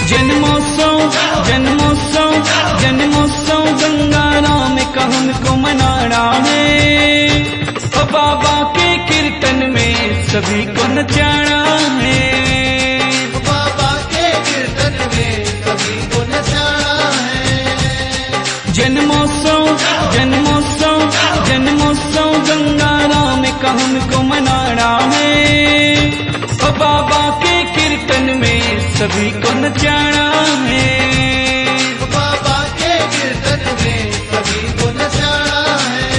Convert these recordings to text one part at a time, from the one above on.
जन्मोत्सव जन्मोत्सव जन्मोत्सव गंगाराम का हमको मनाना है। ओ बाबा के कीर्तन में सभी को नचाना है। बाबा के कीर्तन में सभी को नचाना है। जन्मोत्सव जन्मोत्सव जन्मोत्सव गंगाराम का हमको मनाना है। ओ बाबा के कीर्तन में सभी को नचाना है। बाबा के कीर्तन में सभी को नचाना है।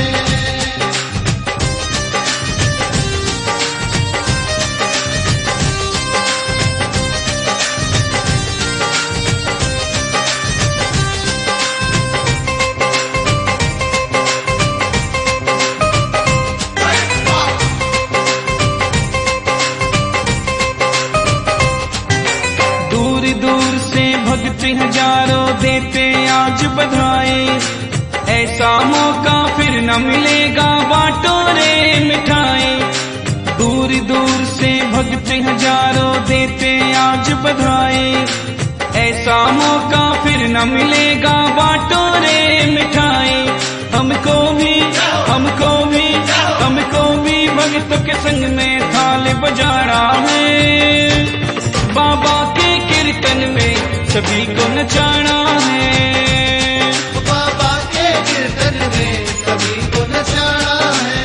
दूर दूर से भक्त हजारों देते आज बधाई। ऐसा मौका फिर न मिलेगा, बांटो रे मिठाई। दूर दूर से भक्त हजारों देते आज बधाई। ऐसा मौका फिर न मिलेगा, बांटो रे मिठाई। हमको भी हमको भी हमको भी भक्तों के संग में थाल बजाना है। बाबा के कीर्तन में सभी को नचाना है। बाबा के कीर्तन में सभी को नचाना है।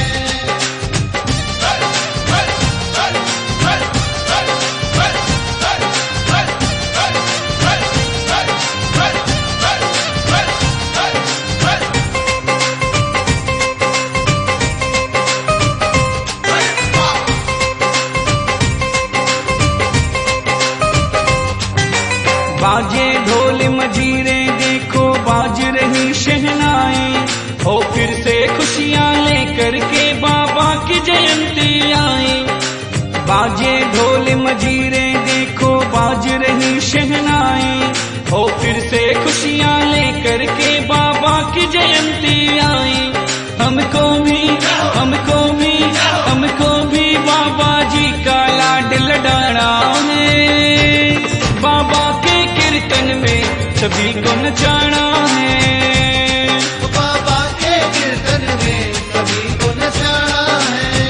बाजे ढोल मजीरे देखो बाज रही शहनाई। हो फिर से खुशियां लेकर के बाबा की जयंती आई। बाजे ढोल मजीरे देखो बाज रही शहनाई। हो फिर से खुशियां लेकर के बाबा की जयंती आई। हमको भी हमको भी हमको भी बाबा जी का लाड लडाना है। बाबा के कीर्तन में सभी को नचाना है। बाबा के कीर्तन में सभी को नचाना है।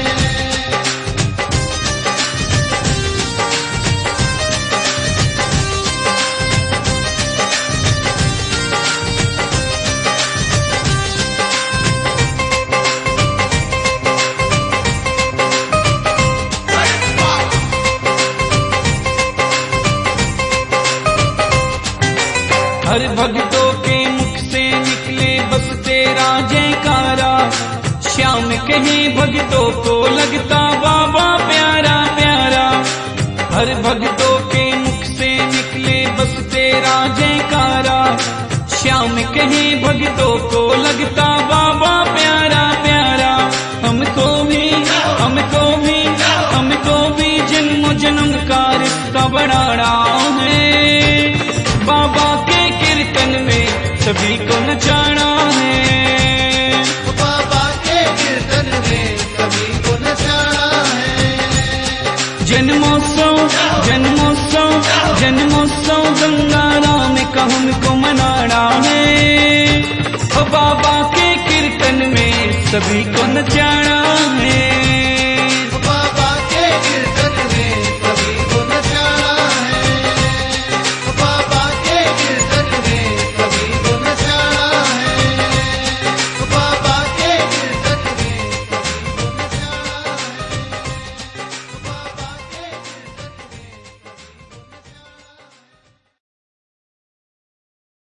हर भक्तों के मुख से निकले बस तेरा जयकारा। श्याम कहे भक्तों को लगता बाबा प्यारा प्यारा। हर भक्तों के मुख से निकले बस तेरा जयकारा। श्याम कहे भक्तों को लगता बाबा प्यारा प्यारा। हमको भी हमको भी हमको भी जन्म जन्म का रिश्ता बढ़ाना है। बाबा के कीर्तन में सभी को नचाना है। बाबा के कीर्तन में सभी को नचाना है। जन्मोत्सव जन्मोत्सव जन्मोत्सव गंगाराम का हमको मनाना है। ओ बाबा के कीर्तन में सभी को नचाना